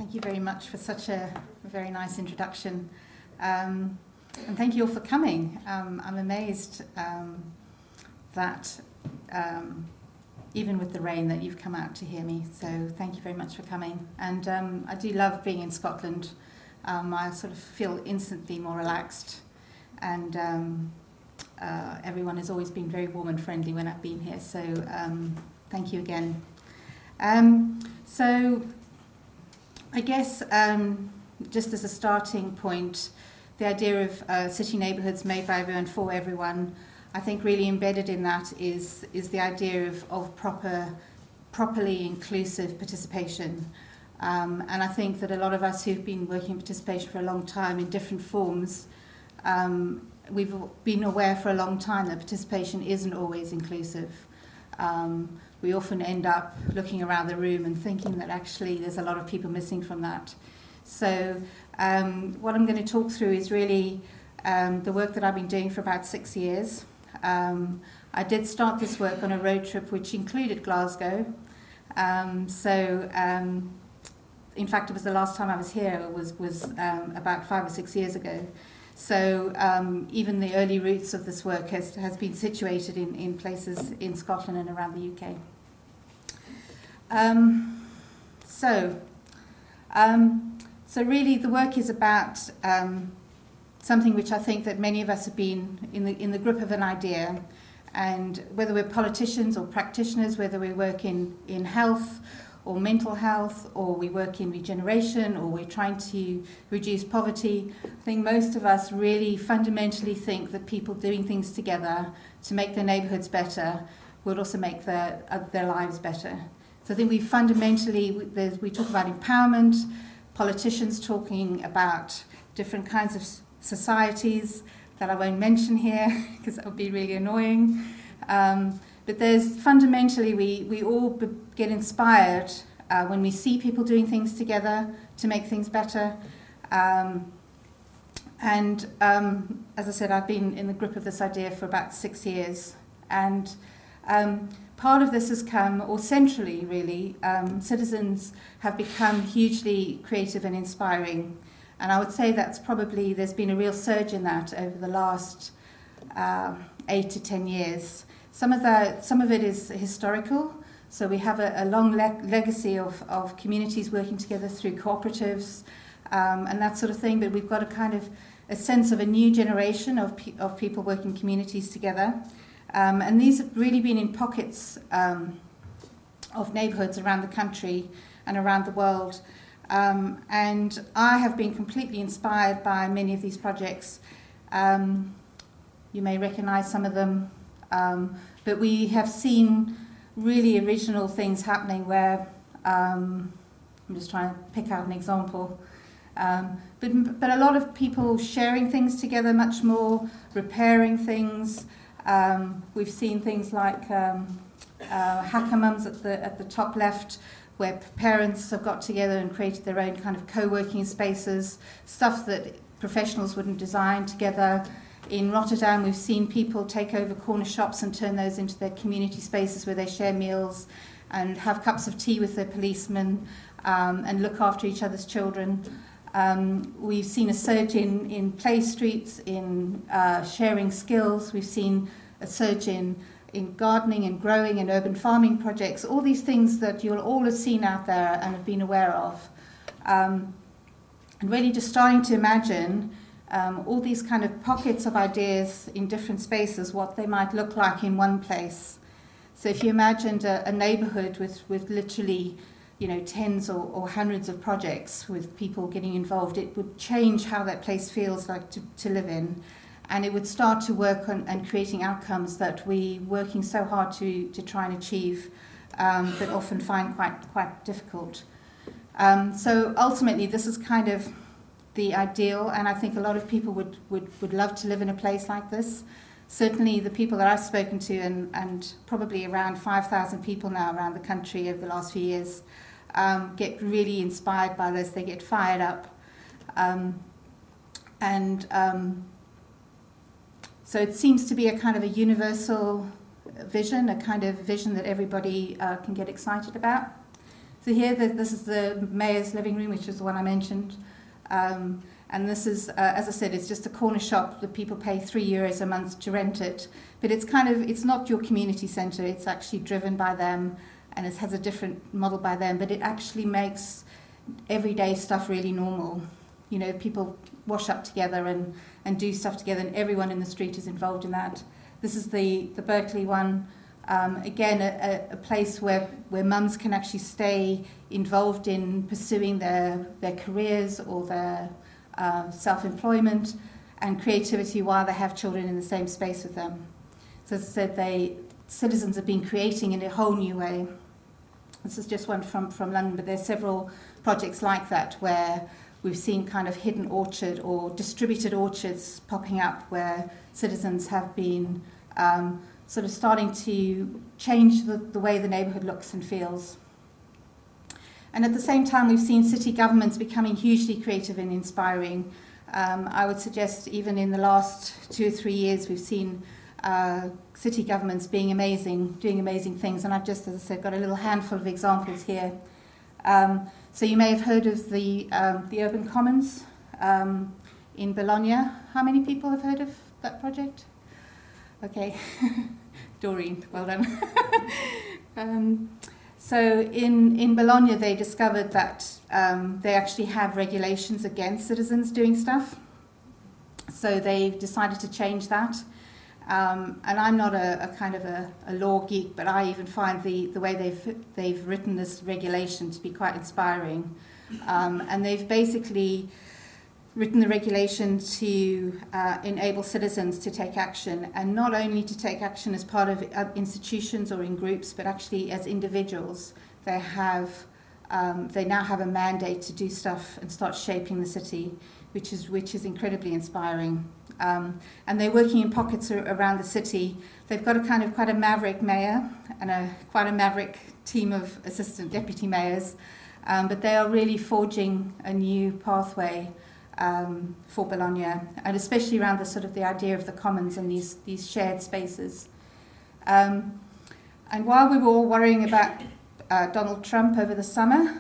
Thank you very much for such a very nice introduction. And thank you all for coming. I'm amazed that even with the rain that you've come out to hear me. So thank you very much for coming. And I do love being in Scotland. I sort of feel instantly more relaxed. And everyone has always been very warm and friendly when I've been here. So thank you again. So I guess just as a starting point, the idea of city neighbourhoods made by everyone for everyone, I think really embedded in that is the idea of properly inclusive participation. And I think that a lot of us who've been working in participation for a long time in different forms, we've been aware for a long time that participation isn't always inclusive. We often end up looking around the room and thinking that actually there's a lot of people missing from that. So what I'm going to talk through is really the work that I've been doing for about 6 years. I did start this work on a road trip which included Glasgow. In fact, it was the last time I was here was about 5 or 6 years ago. So even the early roots of this work has been situated in places in Scotland and around the UK. So really the work is about something which I think that many of us have been in the grip of an idea, and whether we're politicians or practitioners, whether we work in health or mental health, or we work in regeneration, or we're trying to reduce poverty, I think most of us really fundamentally think that people doing things together to make their neighbourhoods better would also make their lives better. So I think we fundamentally, we talk about empowerment, politicians talking about different kinds of societies that I won't mention here because that would be really annoying. But there's fundamentally, we all get inspired when we see people doing things together to make things better. As I said, I've been in the grip of this idea for about 6 years. And part of this has come, or centrally really, citizens have become hugely creative and inspiring. And I would say that's probably, there's been a real surge in that over the last 8 to 10 years. Some of it is historical, so we have a long legacy of communities working together through cooperatives and that sort of thing, but we've got a kind of a sense of a new generation of people working communities together. And these have really been in pockets of neighbourhoods around the country and around the world. And I have been completely inspired by many of these projects. You may recognise some of them. But we have seen really original things happening where, I'm just trying to pick out an example, but a lot of people sharing things together much more, repairing things. We've seen things like Hacker Mums at the top left, where parents have got together and created their own kind of co-working spaces, stuff that professionals wouldn't design together. In Rotterdam, we've seen people take over corner shops and turn those into their community spaces where they share meals and have cups of tea with their policemen and look after each other's children. We've seen a surge in play streets, in sharing skills. We've seen a surge in gardening and growing and urban farming projects, all these things that you'll all have seen out there and have been aware of. And really just starting to imagine all these kind of pockets of ideas in different spaces, what they might look like in one place. So if you imagined a neighbourhood with literally, tens or hundreds of projects with people getting involved, it would change how that place feels like to live in. And it would start to work on and creating outcomes that we're working so hard to try and achieve, but often find quite difficult. So ultimately, this is kind of the ideal, and I think a lot of people would love to live in a place like this. Certainly the people that I've spoken to, and probably around 5,000 people now around the country over the last few years, get really inspired by this. They get fired up. So it seems to be a kind of a universal vision, a kind of vision that everybody can get excited about. So here, this is the mayor's living room, which is the one I mentioned. And this is, as I said, it's just a corner shop that people pay €3 a month to rent it. But it's not your community centre. It's actually driven by them, and it has a different model by them. But it actually makes everyday stuff really normal. You know, people wash up together and do stuff together, and everyone in the street is involved in that. This is the Berkeley one. Again, a place where mums can actually stay involved in pursuing their careers or their self-employment and creativity while they have children in the same space with them. So as I said, citizens have been creating in a whole new way. This is just one from London, but there's several projects like that where we've seen kind of hidden orchard or distributed orchards popping up where citizens have been sort of starting to change the way the neighbourhood looks and feels. And at the same time, we've seen city governments becoming hugely creative and inspiring. I would suggest even in the last 2 or 3 years, we've seen city governments being amazing, doing amazing things. And I've just, as I said, got a little handful of examples here. So you may have heard of the Urban Commons in Bologna. How many people have heard of that project? Okay, Doreen, well done. So in Bologna, they discovered that they actually have regulations against citizens doing stuff. So they decided to change that. And I'm not a kind of a law geek, but I even find the way they've written this regulation to be quite inspiring. And they've basically written the regulation to enable citizens to take action, and not only to take action as part of institutions or in groups, but actually as individuals. They now have a mandate to do stuff and start shaping the city, which is incredibly inspiring. And they're working in pockets around the city. They've got quite a maverick mayor and quite a maverick team of assistant deputy mayors, but they are really forging a new pathway for Bologna, and especially around the idea of the commons and these shared spaces. And while we were all worrying about Donald Trump over the summer,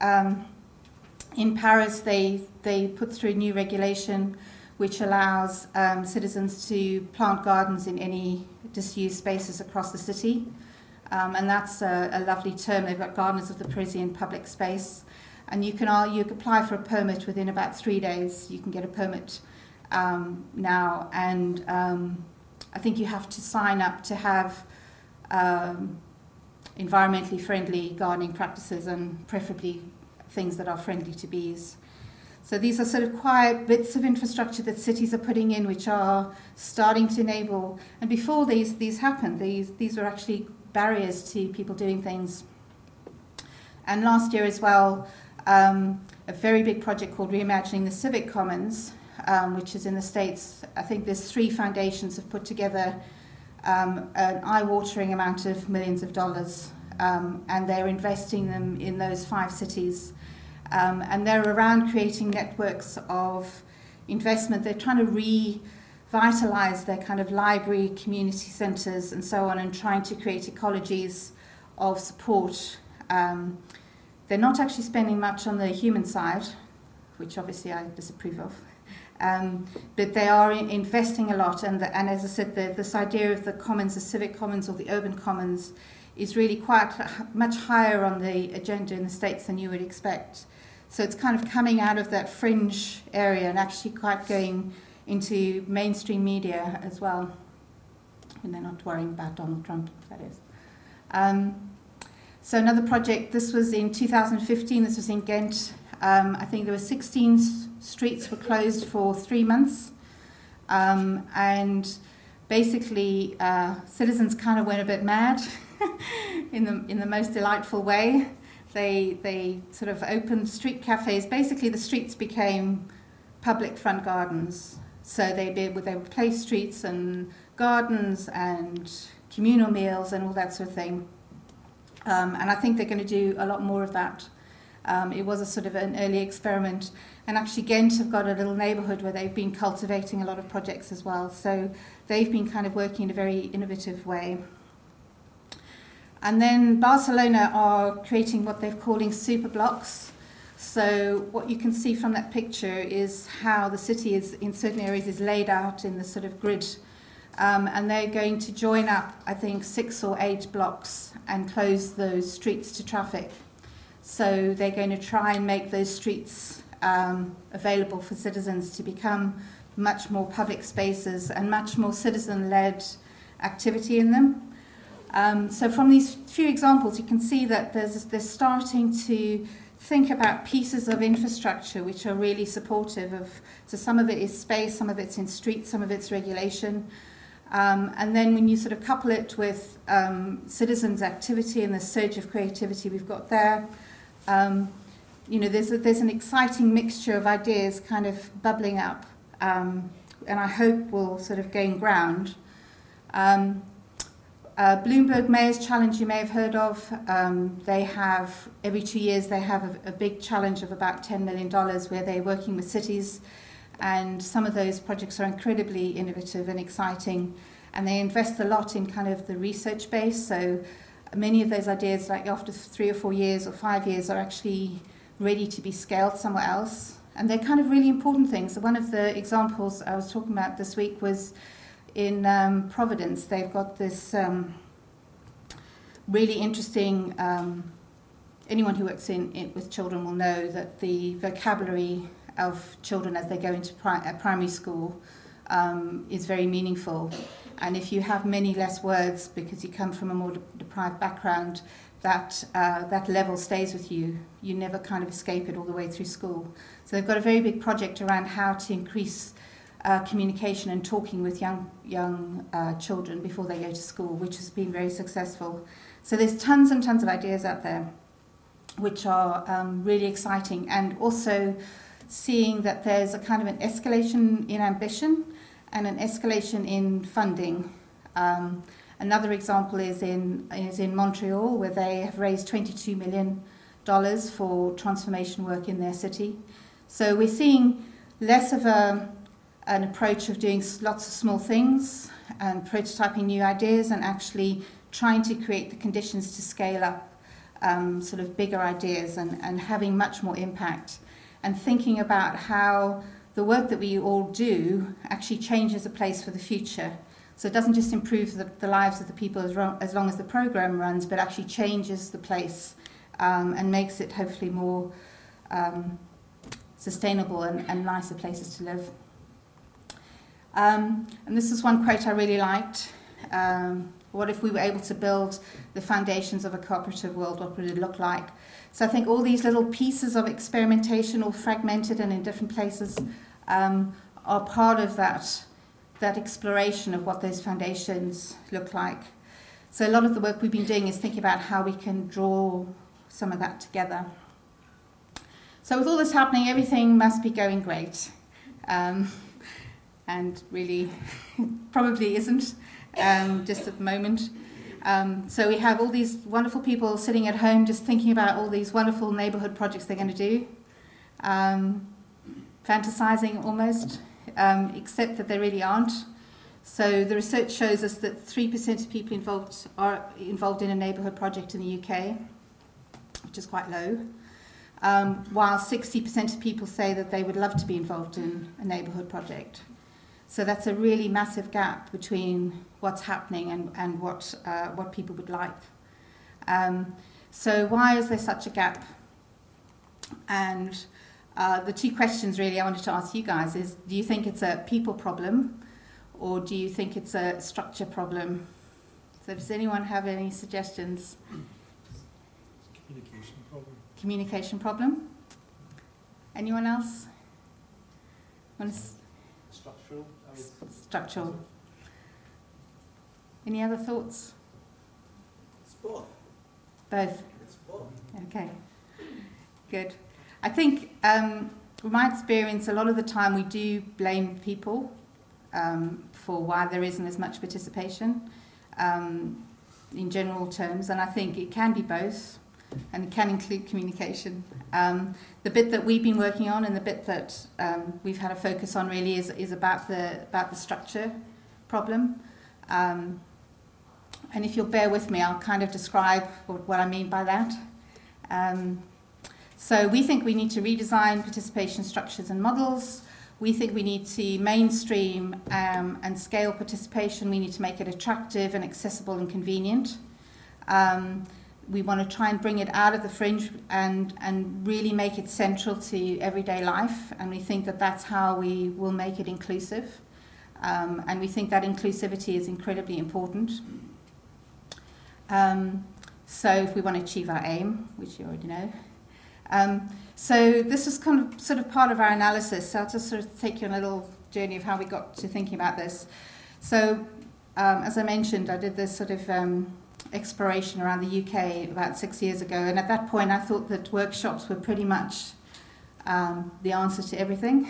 in Paris they put through new regulation which allows citizens to plant gardens in any disused spaces across the city, and that's a lovely term. They've got Gardeners of the Parisian Public Space. And you can apply for a permit within about 3 days. You can get a permit now, and I think you have to sign up to have environmentally friendly gardening practices, and preferably things that are friendly to bees. So these are sort of quiet bits of infrastructure that cities are putting in, which are starting to enable. And before these happened, these were actually barriers to people doing things. And last year as well, a very big project called Reimagining the Civic Commons, which is in the States. I think there's 3 foundations have put together an eye-watering amount of millions of dollars, and they're investing them in those 5 cities. And they're around creating networks of investment. They're trying to revitalize their kind of library, community centres and so on, and trying to create ecologies of support. They're not actually spending much on the human side, which obviously I disapprove of, but they are investing a lot. And as I said, this idea of the commons, the civic commons or the urban commons, is really quite much higher on the agenda in the States than you would expect. So it's kind of coming out of that fringe area and actually quite going into mainstream media as well, when they're not worrying about Donald Trump, that is. So another project, this was in 2015, this was in Ghent. I think there were 16 streets were closed for 3 months. And basically, citizens kind of went a bit mad in the most delightful way. They sort of opened street cafes. Basically, the streets became public front gardens. So they would place streets and gardens and communal meals and all that sort of thing. And I think they're going to do a lot more of that. It was a sort of an early experiment. And actually Ghent have got a little neighbourhood where they've been cultivating a lot of projects as well. So they've been kind of working in a very innovative way. And then Barcelona are creating what they're calling super blocks. So what you can see from that picture is how the city is, in certain areas, is laid out in the sort of grid. And they're going to join up, I think, 6 or 8 blocks and close those streets to traffic. So they're going to try and make those streets available for citizens to become much more public spaces and much more citizen-led activity in them. So from these few examples, you can see that they're starting to think about pieces of infrastructure which are really supportive of, so some of it is space, some of it's in streets, some of it's regulation. And then when you sort of couple it with citizens' activity and the surge of creativity we've got there, there's an exciting mixture of ideas kind of bubbling up, and I hope will sort of gain ground. Bloomberg Mayor's Challenge you may have heard of. They have, every 2 years, they have a big challenge of about $10 million where they're working with cities, and some of those projects are incredibly innovative and exciting, and they invest a lot in kind of the research base. So many of those ideas, like after 3 or 4 years or 5 years, are actually ready to be scaled somewhere else, and they're kind of really important things. So one of the examples I was talking about this week was in Providence. They've got this really interesting, anyone who works with children will know that the vocabulary of children as they go into primary school is very meaningful. And if you have many less words because you come from a more deprived background, that level stays with you. You never kind of escape it all the way through school. So they've got a very big project around how to increase communication and talking with young children before they go to school, which has been very successful. So there's tons and tons of ideas out there which are really exciting, and also seeing that there's a kind of an escalation in ambition and an escalation in funding. Another example is in Montreal, where they have raised $22 million for transformation work in their city. So we're seeing less of an approach of doing lots of small things and prototyping new ideas, and actually trying to create the conditions to scale up sort of bigger ideas and having much more impact, and thinking about how the work that we all do actually changes a place for the future. So it doesn't just improve the lives of the people as long as the program runs, but actually changes the place and makes it hopefully more sustainable and nicer places to live. And this is one quote I really liked. What if we were able to build the foundations of a cooperative world? What would it look like? So I think all these little pieces of experimentation, all fragmented and in different places, are part of that exploration of what those foundations look like. So a lot of the work we've been doing is thinking about how we can draw some of that together. So with all this happening, everything must be going great. And really probably isn't, just at the moment. So we have all these wonderful people sitting at home just thinking about all these wonderful neighbourhood projects they're going to do, fantasizing almost, except that they really aren't. So the research shows us that 3% of people are involved in a neighbourhood project in the UK, which is quite low, while 60% of people say that they would love to be involved in a neighbourhood project. So that's a really massive gap between what's happening and what people would like. So why is there such a gap? And the two questions really I wanted to ask you guys is, do you think it's a people problem, or do you think it's a structure problem? So does anyone have any suggestions? Communication problem. Communication problem? Anyone else? Structural. Structural. Any other thoughts? It's both. Both? It's both. Okay, good. I think, from my experience, a lot of the time we do blame people for why there isn't as much participation in general terms, and I think it can be both, and it can include communication. The bit that we've been working on, and the bit that we've had a focus on really is about the structure problem, And if you'll bear with me, I'll kind of describe what I mean by that. So we think we need to redesign participation structures and models. We think we need to mainstream and scale participation. We need to make it attractive and accessible and convenient. We want to try and bring it out of the fringe and really make it central to everyday life. And we think that that's how we will make it inclusive. And we think that inclusivity is incredibly important. So if we want to achieve our aim, which you already know. So this is kind of sort of part of our analysis. So I'll just sort of take you on a little journey of how we got to thinking about this. So as I mentioned, I did this sort of exploration around the UK about 6 years ago. And at that point, I thought that workshops were pretty much the answer to everything.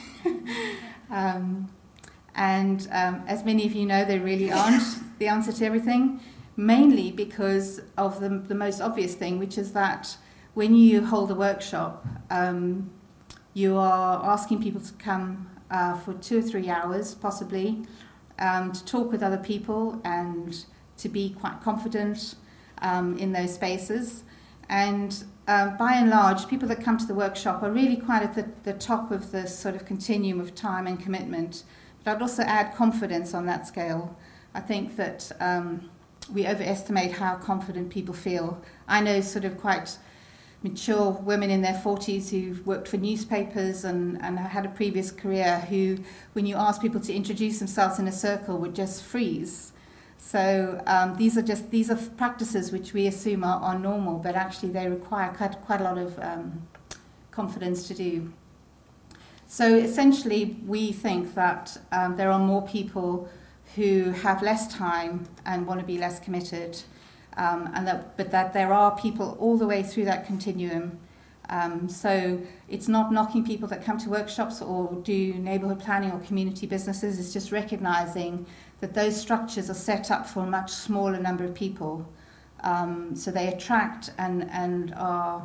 As many of you know, they really aren't the answer to everything, mainly because of the most obvious thing, which is that when you hold a workshop, you are asking people to come for 2 or 3 hours, possibly, to talk with other people and to be quite confident in those spaces. And by and large, people that come to the workshop are really quite at the top of the sort of continuum of time and commitment. But I'd also add confidence on that scale. I think that we overestimate how confident people feel. I know sort of quite mature women in their 40s who've worked for newspapers and had a previous career who, when you ask people to introduce themselves in a circle, would just freeze. So these are practices which we assume are normal, but actually they require quite a lot of confidence to do. So essentially, we think that there are more people who have less time and want to be less committed, but that there are people all the way through that continuum. So it's not knocking people that come to workshops or do neighbourhood planning or community businesses. It's just recognising that those structures are set up for a much smaller number of people. So they attract and are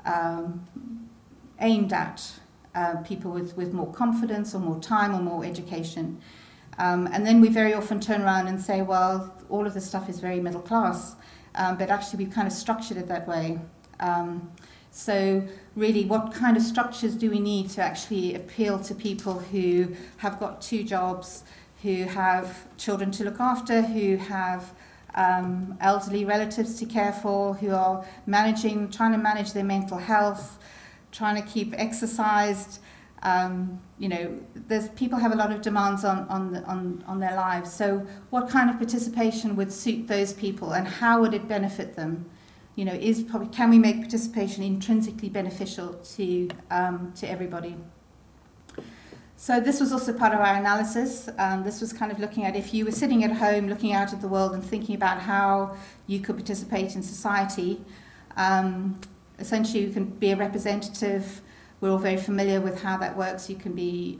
aimed at people with more confidence or more time or more education. And then we very often turn around and say, well, all of this stuff is very middle class, but actually we've kind of structured it that way. So really, what kind of structures do we need to actually appeal to people who have got 2 jobs, who have children to look after, who have elderly relatives to care for, who are trying to manage their mental health, trying to keep exercised. People have a lot of demands on their lives. So what kind of participation would suit those people, and how would it benefit them? Can we make participation intrinsically beneficial to everybody? So this was also part of our analysis. This was kind of looking at if you were sitting at home, looking out at the world and thinking about how you could participate in society. Essentially, you can be a representative. We're all very familiar with how that works. You can be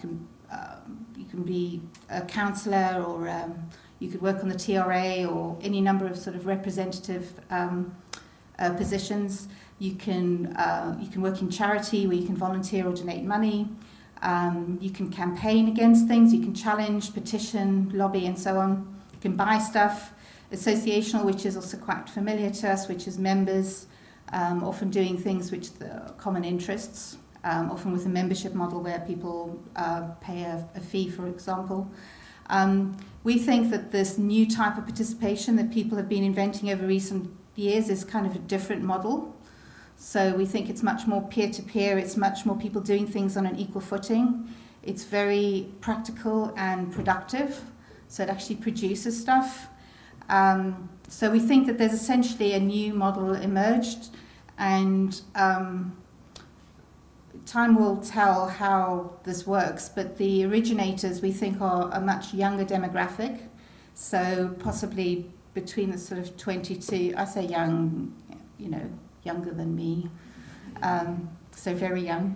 a counsellor, or you could work on the TRA, or any number of sort of representative positions. You can work in charity, where you can volunteer or donate money. You can campaign against things. You can challenge, petition, lobby, and so on. You can buy stuff. Associational, which is also quite familiar to us, which is members. Often doing things which are common interests, often with a membership model where people pay a fee, for example. We think that this new type of participation that people have been inventing over recent years is kind of a different model. So we think it's much more peer-to-peer, it's much more people doing things on an equal footing. It's very practical and productive, so it actually produces stuff. So we think that there's essentially a new model emerged, and time will tell how this works, but the originators we think are a much younger demographic, so possibly between the sort of 22, I say young, younger than me, so very young.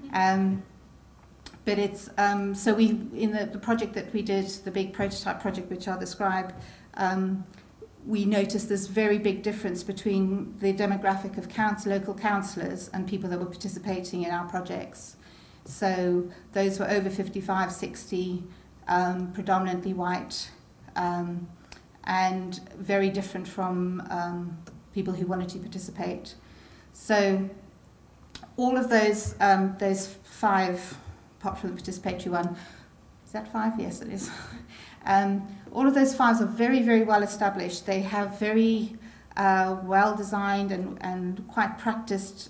But it's, so we, in the project that we did, the big prototype project which I'll describe, we noticed this very big difference between the demographic of local councillors and people that were participating in our projects. So those were over 55, 60, predominantly white, and very different from people who wanted to participate. So all of those 5, apart from the participatory one, is that 5? Yes, it is. All of those 5 are very, very well established. They have very well designed and quite practiced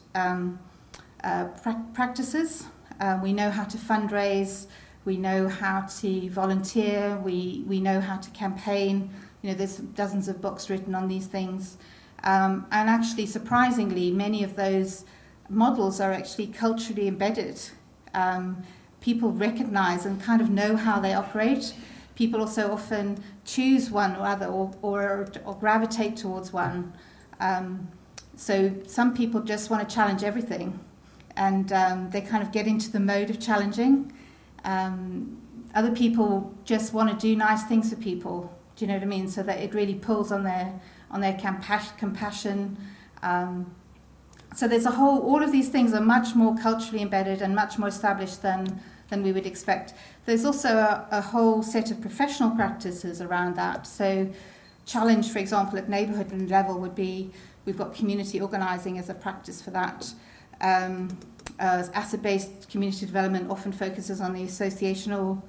practices. We know how to fundraise, we know how to volunteer, we know how to campaign. There's dozens of books written on these things. And actually, surprisingly, many of those models are actually culturally embedded. People recognize and kind of know how they operate. People also often choose one or other or gravitate towards one. So some people just want to challenge everything, and they kind of get into the mode of challenging. Other people just want to do nice things for people. Do you know what I mean? So that it really pulls on their compassion. So there's all of these things are much more culturally embedded and much more established than we would expect. There's also a whole set of professional practices around that. So challenge, for example, at neighbourhood level would be, we've got community organising as a practice for that. Asset-based community development often focuses on the associational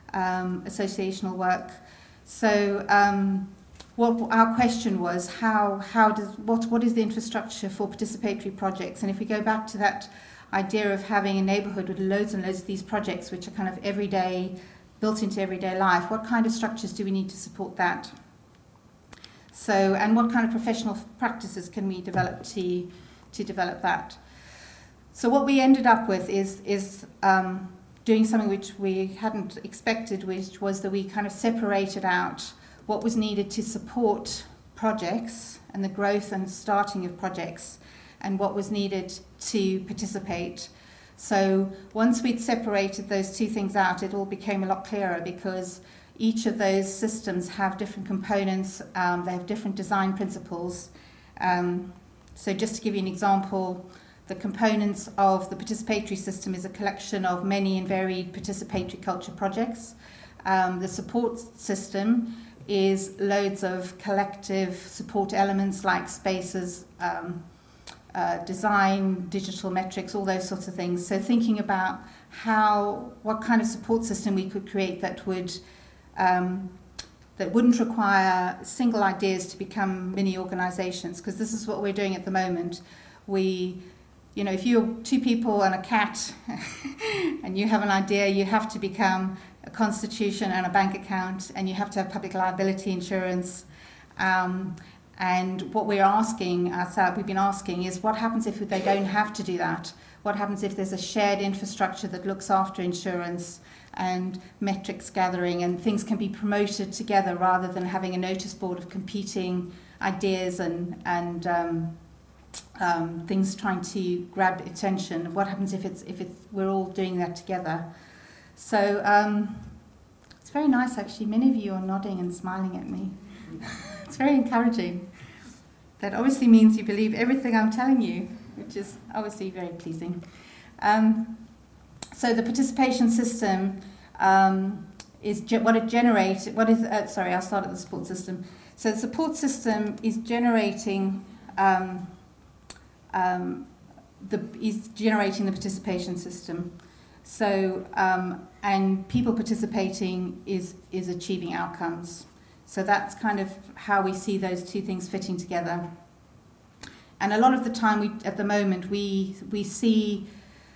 work. So what our question was, what is the infrastructure for participatory projects? And if we go back to that idea of having a neighbourhood with loads and loads of these projects which are kind of everyday, built into everyday life, what kind of structures do we need to support that? So, and what kind of professional practices can we develop to develop that? So what we ended up with is doing something which we hadn't expected, which was that we kind of separated out what was needed to support projects and the growth and starting of projects, and what was needed to participate. So once we'd separated those two things out, it all became a lot clearer, because each of those systems have different components, they have different design principles. So just to give you an example, the components of the participatory system is a collection of many and varied participatory culture projects. The support system is loads of collective support elements like spaces, design, digital metrics, all those sorts of things. So thinking about what kind of support system we could create that wouldn't require single ideas to become mini organisations, because this is what we're doing at the moment. If you're 2 people and a cat and you have an idea, you have to become a constitution and a bank account, and you have to have public liability insurance. And what we've been asking is, what happens if they don't have to do that? What happens if there's a shared infrastructure that looks after insurance and metrics gathering, and things can be promoted together rather than having a notice board of competing ideas and things trying to grab attention? What happens if we're all doing that together? So it's very nice, actually. Many of you are nodding and smiling at me. It's very encouraging. That obviously means you believe everything I'm telling you, which is obviously very pleasing. So the participation system is what it generates. I'll start at the support system. So the support system is generating the participation system. So and people participating is achieving outcomes. So that's kind of how we see those two things fitting together. And a lot of the time, at the moment, we see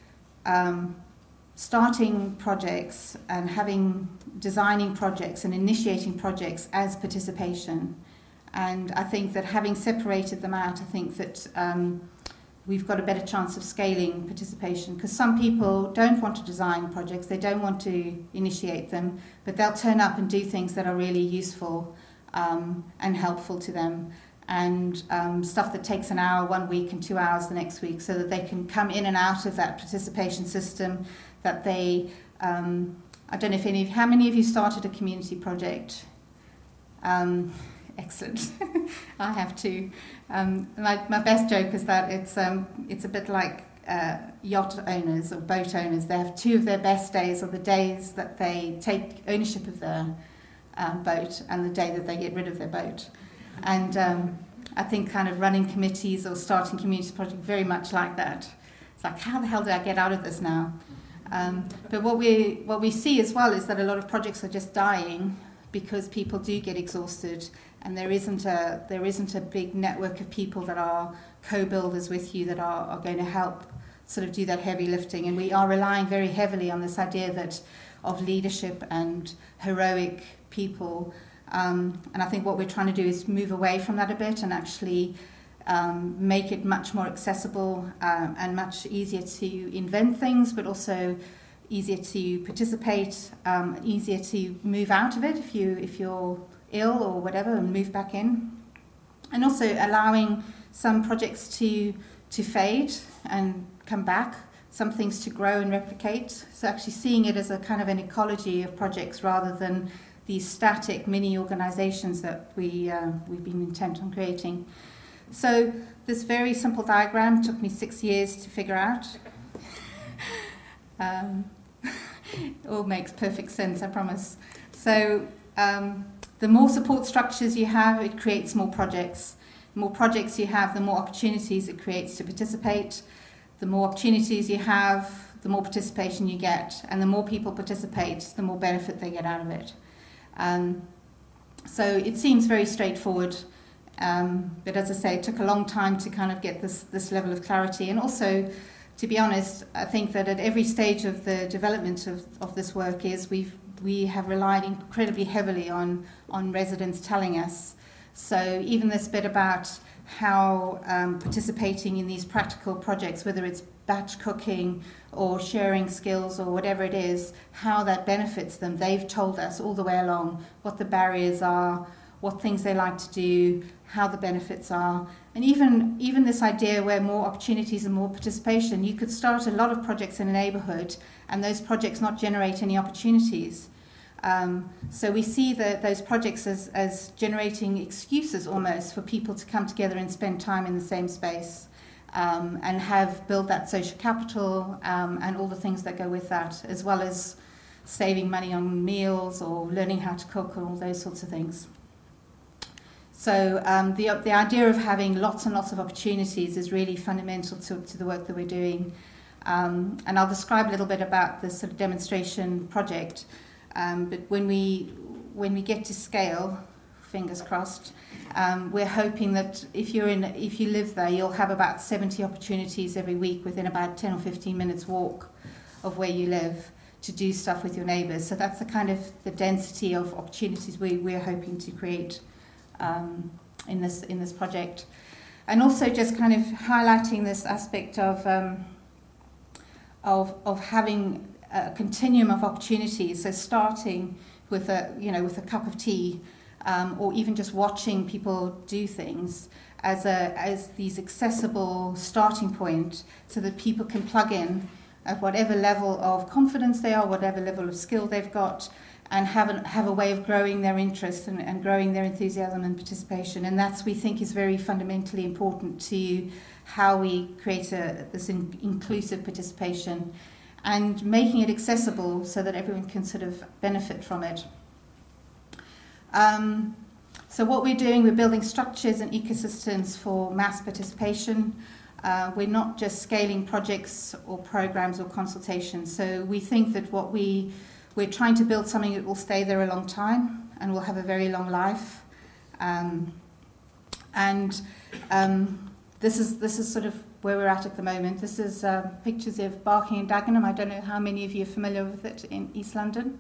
starting projects and designing projects and initiating projects as participation. And I think that having separated them out, I think that we've got a better chance of scaling participation, because some people don't want to design projects, they don't want to initiate them, but they'll turn up and do things that are really useful and helpful to them, and stuff that takes an hour one week and 2 hours the next week, so that they can come in and out of that participation system, that they, I don't know how many of you started a community project? Excellent. I have too. My best joke is that it's a bit like yacht owners or boat owners. They have 2 of their best days are the days that they take ownership of boat and the day that they get rid of their boat. And I think kind of running committees or starting community projects very much like that. It's like, how the hell did I get out of this now? But what we see as well is that a lot of projects are just dying because people do get exhausted, and there isn't a big network of people that are co-builders with you that are going to help sort of do that heavy lifting. And we are relying very heavily on this idea that of leadership and heroic people. And I think what we're trying to do is move away from that a bit and actually make it much more accessible and much easier to invent things, but also easier to participate, easier to move out of it if you're ill or whatever, and move back in. And also allowing some projects to fade and come back, some things to grow and replicate. So actually seeing it as a kind of an ecology of projects rather than these static mini organizations that we've been intent on creating. So this very simple diagram took me 6 years to figure out. It all makes perfect sense, I promise. So the more support structures you have, it creates more projects. The more projects you have, the more opportunities it creates to participate. The more opportunities you have, the more participation you get. And the more people participate, the more benefit they get out of it. So it seems very straightforward. But as I say, it took a long time to kind of get this level of clarity. And also, to be honest, I think that at every stage of the development of this work we have relied incredibly heavily on residents telling us. So even this bit about how participating in these practical projects, whether it's batch cooking or sharing skills or whatever it is, how that benefits them, they've told us all the way along what the barriers are, what things they like to do, how the benefits are. And even this idea where more opportunities and more participation, you could start a lot of projects in a neighbourhood and those projects not generate any opportunities. So we see those projects as generating excuses almost for people to come together and spend time in the same space and have built that social capital and all the things that go with that, as well as saving money on meals or learning how to cook and all those sorts of things. So the idea of having lots and lots of opportunities is really fundamental to the work that we're doing. And I'll describe a little bit about this sort of demonstration project. But when we get to scale, fingers crossed, we're hoping that if you live there, you'll have about 70 opportunities every week within about 10 or 15 minutes walk of where you live to do stuff with your neighbours. So that's the kind of the density of opportunities we're hoping to create in this project. And also just kind of highlighting this aspect of having a continuum of opportunities. So starting with a cup of tea, or even just watching people do things as these accessible starting point, so that people can plug in at whatever level of confidence they are, whatever level of skill they've got, and have a way of growing their interest and growing their enthusiasm and participation. And that's, we think, is very fundamentally important to how we create this inclusive participation and making it accessible so that everyone can sort of benefit from it. So what we're doing, we're building structures and ecosystems for mass participation. We're not just scaling projects or programs or consultations. So we think that we're trying to build something that will stay there a long time and will have a very long life. This is sort of where we're at the moment. This is pictures of Barking and Dagenham. I don't know how many of you are familiar with it in East London.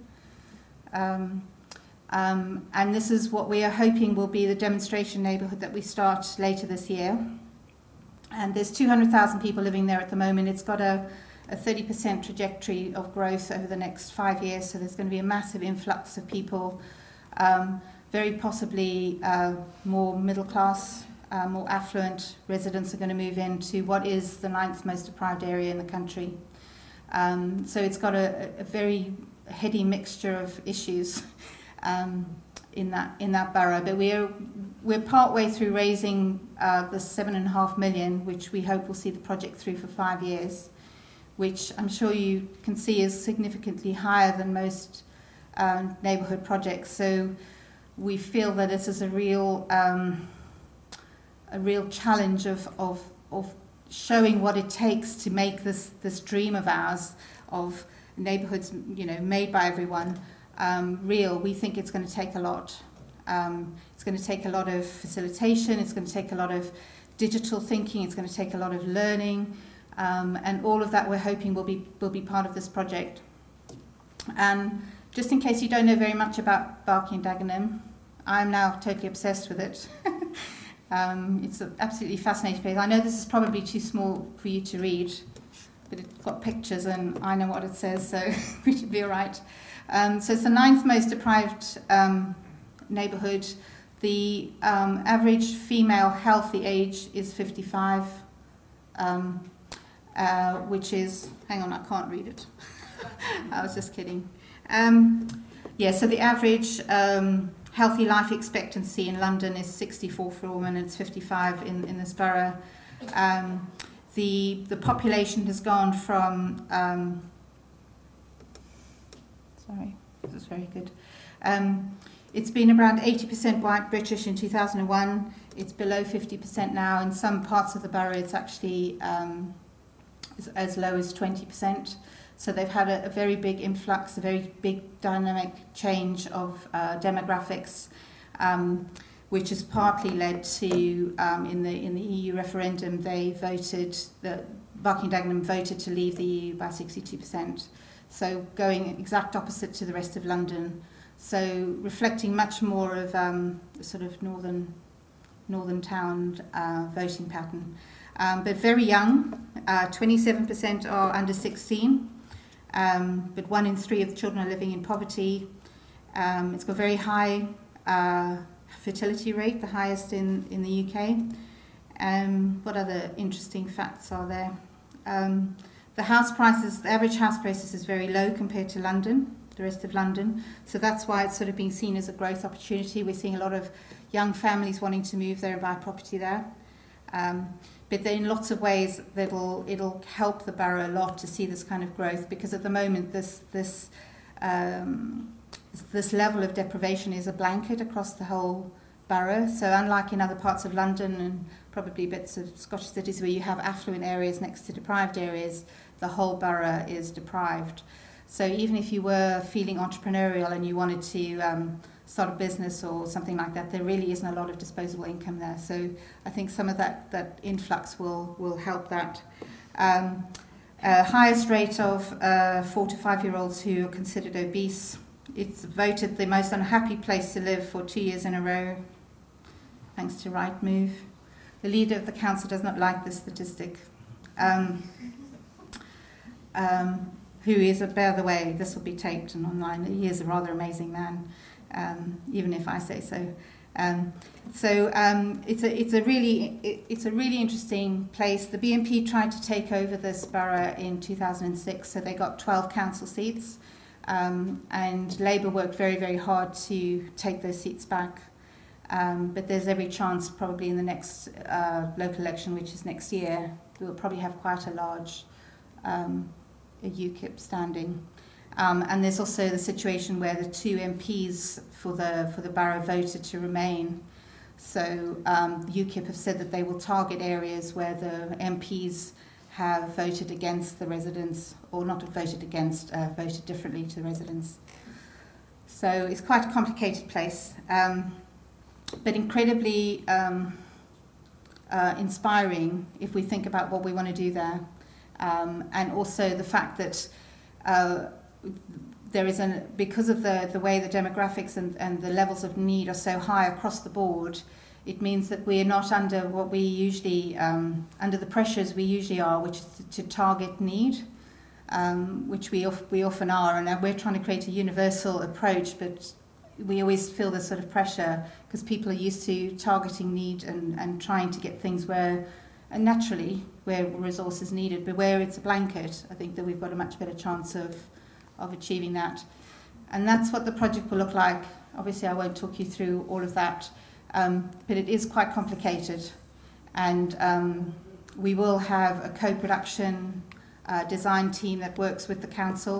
And this is what we are hoping will be the demonstration neighbourhood that we start later this year. And there's 200,000 people living there at the moment. It's got a 30% trajectory of growth over the next 5 years, so there's going to be a massive influx of people, very possibly more middle class, more affluent residents are going to move into what is the 9th most deprived area in the country. So it's got a very heady mixture of issues in that borough. But we're part way through raising the 7.5 million, which we hope will see the project through for 5 years, which I'm sure you can see is significantly higher than most neighbourhood projects. So we feel that this is a real challenge of showing what it takes to make this dream of ours of neighbourhoods, made by everyone, real. We think it's going to take a lot. It's going to take a lot of facilitation. It's going to take a lot of digital thinking. It's going to take a lot of learning, and all of that we're hoping will be part of this project. Just in case you don't know very much about Barking and Dagenham, I'm now totally obsessed with it. It's an absolutely fascinating place. I know this is probably too small for you to read, but it's got pictures and I know what it says, so we should be all right. So it's the 9th most deprived neighbourhood. The average female healthy age is 55, which is, hang on, I can't read it. I was just kidding. So the average healthy life expectancy in London is 64 for a woman, and it's 55 in this borough. The population has gone from, sorry, this is very good. It's been around 80% white British in 2001. It's below 50% now. In some parts of the borough, it's actually as low as 20%. So they've had a very big influx, a very big dynamic change of demographics, which has partly led to, in the EU referendum, Barking and Dagenham voted to leave the EU by 62%. So going exact opposite to the rest of London. So reflecting much more of sort of northern town voting pattern. But very young, 27% are under 16. But 1 in 3 of the children are living in poverty. It's got a very high fertility rate, the highest in the UK. What other interesting facts are there? The average house prices is very low compared to London, the rest of London. So that's why it's sort of being seen as a growth opportunity. We're seeing a lot of young families wanting to move there and buy property there. But in lots of ways, it'll help the borough a lot to see this kind of growth, because at the moment this level of deprivation is a blanket across the whole borough. So unlike in other parts of London and probably bits of Scottish cities where you have affluent areas next to deprived areas, the whole borough is deprived. So even if you were feeling entrepreneurial and you wanted to start a business or something like that, there really isn't a lot of disposable income there. So I think some of that influx will help that. Highest rate of 4 to 5 year olds who are considered obese. It's voted the most unhappy place to live for 2 years in a row, thanks to Rightmove. The leader of the council does not like this statistic. Who is, by the way, this will be taped and online. He is a rather amazing man, even if I say so. It's a really interesting place. The BNP tried to take over this borough in 2006, so they got 12 council seats, and Labour worked very, very hard to take those seats back. But there's every chance, probably in the next local election, which is next year, we'll probably have quite a large a UKIP standing. And there's also the situation where the 2 MPs for the borough voted to remain. So UKIP have said that they will target areas where the MPs have voted against the residents, or not voted against, voted differently to the residents. So it's quite a complicated place, but incredibly inspiring if we think about what we want to do there. And also the fact that there is because of the way the demographics and the levels of need are so high across the board, it means that we're not under what we usually, under the pressures we usually are, which is to target need, which we often are, and we're trying to create a universal approach, but we always feel this sort of pressure because people are used to targeting need and trying to get things where resource is needed, but where it's a blanket, I think that we've got a much better chance of achieving that. And that's what the project will look like. Obviously, I won't talk you through all of that, but it is quite complicated. And we will have a co-production design team that works with the council.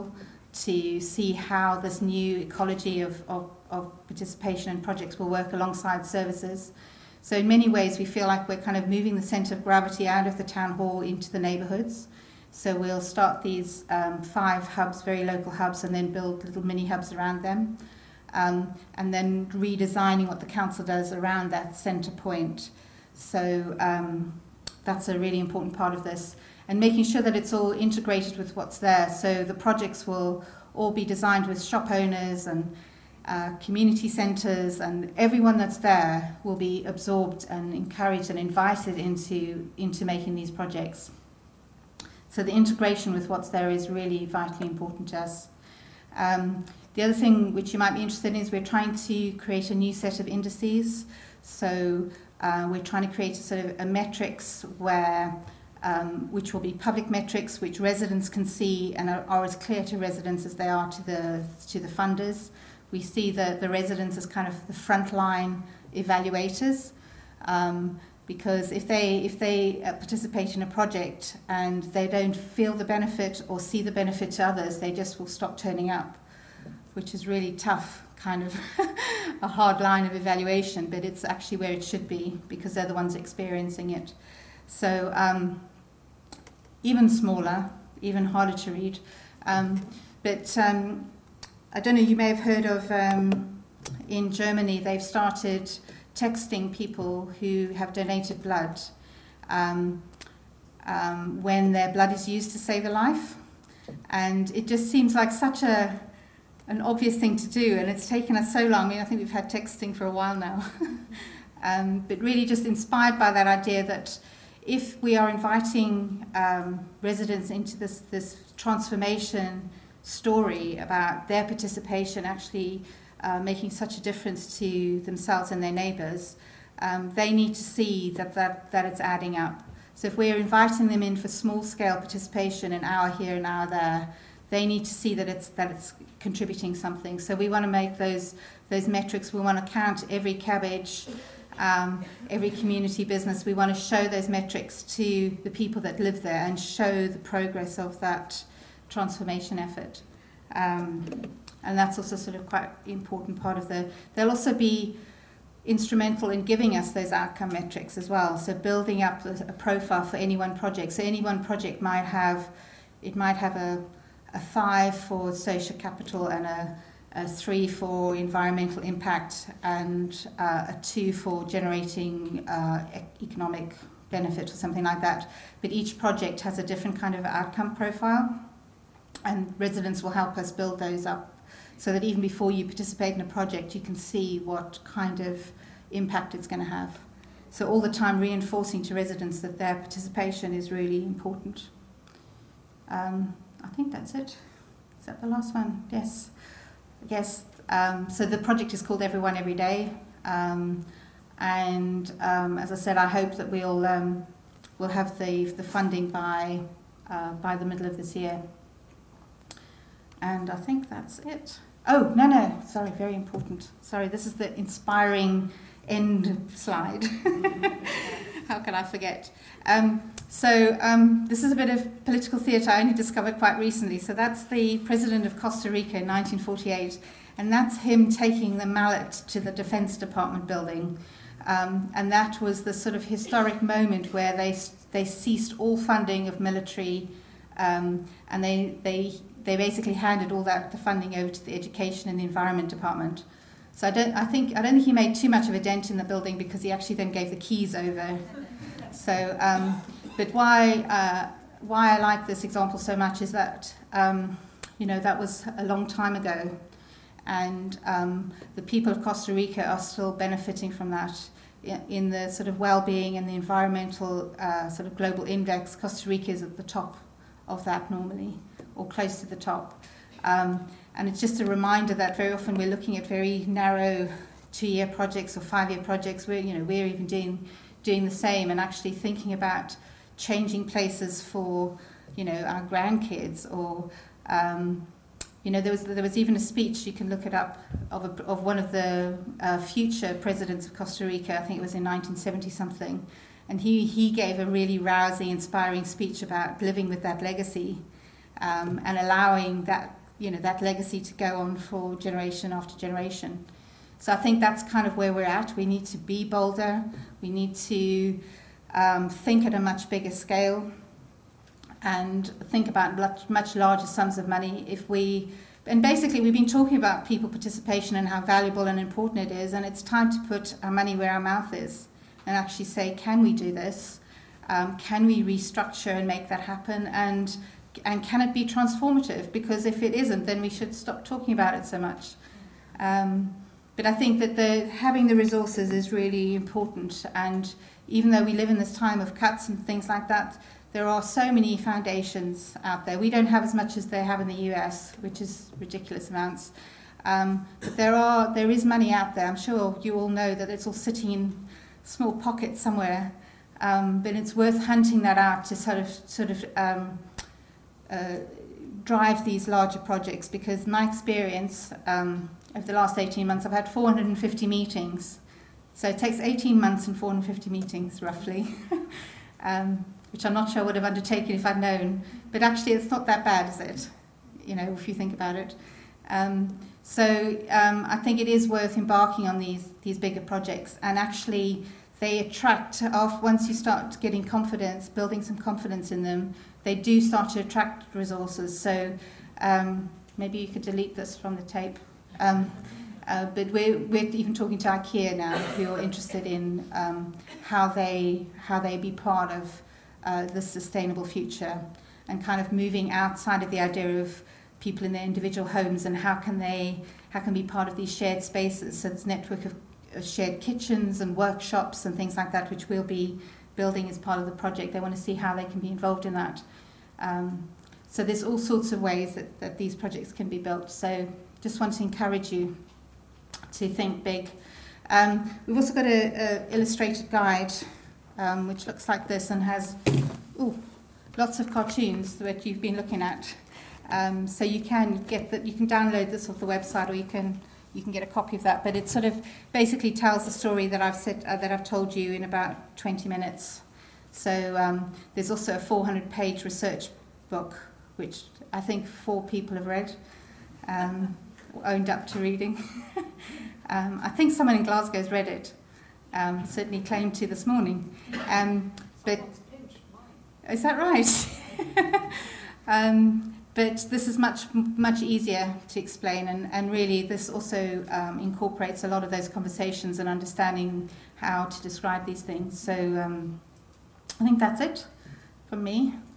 to see how this new ecology of participation and projects will work alongside services. So in many ways we feel like we're kind of moving the centre of gravity out of the town hall into the neighbourhoods. So we'll start these 5 hubs, very local hubs, and then build little mini hubs around them. And then redesigning what the council does around that centre point. So that's a really important part of this. And making sure that it's all integrated with what's there. So the projects will all be designed with shop owners and community centres, and everyone that's there will be absorbed and encouraged and invited into making these projects. So the integration with what's there is really vitally important to us. The other thing which you might be interested in is we're trying to create a new set of indices. So we're trying to create a sort of a metrics where which will be public metrics which residents can see and are as clear to residents as they are to the funders. We see the residents as kind of the frontline evaluators, because if they participate in a project and they don't feel the benefit or see the benefit to others, they just will stop turning up, which is really tough, kind of a hard line of evaluation, but it's actually where it should be because they're the ones experiencing it. So even smaller, even harder to read. But I don't know, you may have heard of, in Germany, they've started texting people who have donated blood when their blood is used to save a life. And it just seems like such an obvious thing to do, and it's taken us so long. I mean, I think we've had texting for a while now. But really just inspired by that idea that if we are inviting residents into this transformation story about their participation actually making such a difference to themselves and their neighbours, they need to see that it's adding up. So if we're inviting them in for small-scale participation, an hour here, an hour there, they need to see that it's contributing something. So we want to make those metrics. We want to count every cabbage, every community business. We want to show those metrics to the people that live there and show the progress of that transformation effort. And that's also sort of quite an important part of they'll also be instrumental in giving us those outcome metrics as well. So building up a profile for any one project. So any one project might have a 5 for social capital and a 3 for environmental impact and a 2 for generating economic benefit or something like that. But each project has a different kind of outcome profile, and residents will help us build those up so that even before you participate in a project, you can see what kind of impact it's going to have. So all the time reinforcing to residents that their participation is really important. I think that's it. Is that the last one? Yes. Yes. So the project is called Everyone Every Day. And as I said, I hope that we'll have the funding by the middle of this year. And I think that's it. Oh, no, sorry, very important. Sorry, this is the inspiring end slide. How can I forget? So this is a bit of political theatre I only discovered quite recently. So that's the president of Costa Rica in 1948, and that's him taking the mallet to the Defense Department building. And that was the sort of historic moment where they ceased all funding of military, and they basically handed all the funding over to the Education and the Environment Department. So I don't think he made too much of a dent in the building because he actually then gave the keys over. So, but why I like this example so much is that that was a long time ago, and the people of Costa Rica are still benefiting from that in the sort of well-being and the environmental sort of global index. Costa Rica is at the top of that normally, or close to the top. And it's just a reminder that very often we're looking at very narrow 2-year projects or 5-year projects. We're even doing the same, and actually thinking about changing places for our grandkids. Or there was even a speech, you can look it up, of one of the future presidents of Costa Rica. I think it was in 1970 something, and he gave a really rousing, inspiring speech about living with that legacy. And allowing that legacy to go on for generation after generation. So I think that's kind of where we're at. We need to be bolder. We need to think at a much bigger scale and think about much larger sums of money. And basically we've been talking about people participation and how valuable and important it is, and it's time to put our money where our mouth is and actually say, can we do this? Can we restructure and make that happen? And can it be transformative? Because if it isn't, then we should stop talking about it so much. But I think that having the resources is really important. And even though we live in this time of cuts and things like that, there are so many foundations out there. We don't have as much as they have in the US, which is ridiculous amounts. But there is money out there. I'm sure you all know that it's all sitting in small pockets somewhere. But it's worth hunting that out to sort of drive these larger projects, because my experience over the last 18 months, I've had 450 meetings. So it takes 18 months and 450 meetings, roughly, which I'm not sure I would have undertaken if I'd known. But actually, it's not that bad, is it? If you think about it. So I think it is worth embarking on these bigger projects, and actually they attract, once you start getting confidence, building some confidence in them, they do start to attract resources. So maybe you could delete this from the tape. But we're even talking to IKEA now, who are interested in how they be part of the sustainable future, and kind of moving outside of the idea of people in their individual homes, and how can be part of these shared spaces. So this network of shared kitchens and workshops and things like that, which we'll be building as part of the project. They want to see how they can be involved in that. So there's all sorts of ways that these projects can be built. So just want to encourage you to think big. We've also got an illustrated guide, which looks like this and has lots of cartoons that you've been looking at. So you can download this off the website, or you can get a copy of that. But it sort of basically tells the story that I've told you in about 20 minutes. So there's also a 400-page research book, which I think 4 people have read, owned up to reading. I think someone in Glasgow has read it, certainly claimed to this morning. But is that right? But this is much easier to explain, and really this also incorporates a lot of those conversations and understanding how to describe these things. So I think that's it from me.